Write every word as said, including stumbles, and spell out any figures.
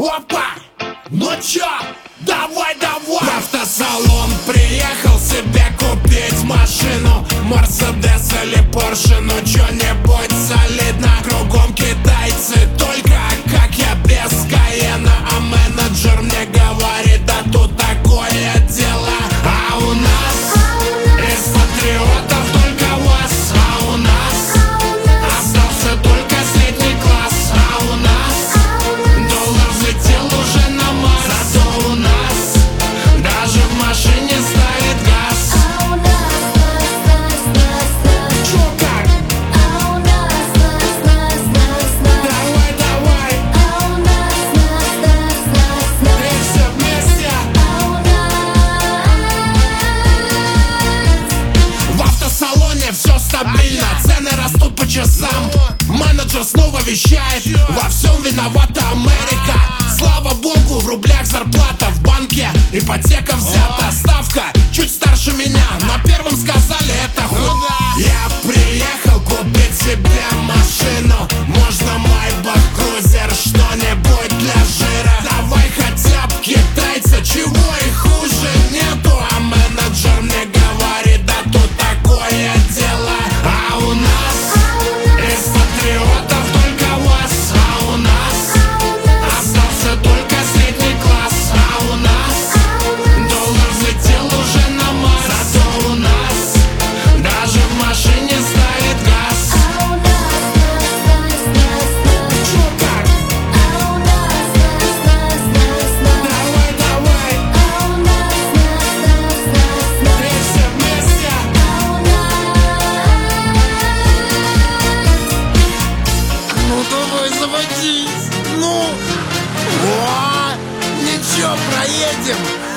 Опа! Ну чё? Давай, давай! В автосалон приехал себе купить машину, Мерседес или Порше, ну чё-нибудь солидно. Кругом китайцы, только как я без Каена. А менеджер мне говорит, да тут такое дело. А у нас из патриотов только ВАЗ. А у нас остался только средний класс. А у нас доллар взлетел уже на Марс. Зато у нас даже в машине ставит газ. А у нас газ, газ, газ, газ. Чё как? А у нас газ, газ, газ, газ. Давай, давай, А у нас газ, газ, газ, газ. и все вместе. А у нас В автосалоне все стабильно, цены растут по часам. Менеджер снова вещает, во всем виновата Америка. Слава богу, в рублях зарплата, в банке ипотека взята. Ставка чуть старше меня, на первом сказали это хуй. Я приехал купить себе машину, можно Майбах, Крузер, что-нибудь для жира. Давай хотя бы китайца, чего и хуже нету. А менеджер мне говорит, да тут такое дело. А у нас из патриотов только ВАЗ. А у нас остался только средний класс. А у нас доллар взлетел уже на Марс. Зато у нас даже в машине ставит газ. А у нас газ, газ, газ, газ. Чё как? А у нас газ, газ, газ, газ. Давай, давай, А у нас газ, газ, газ, газ. и все вместе. А у нас Ну давай, заводись. Ну. О, ничего, проедем.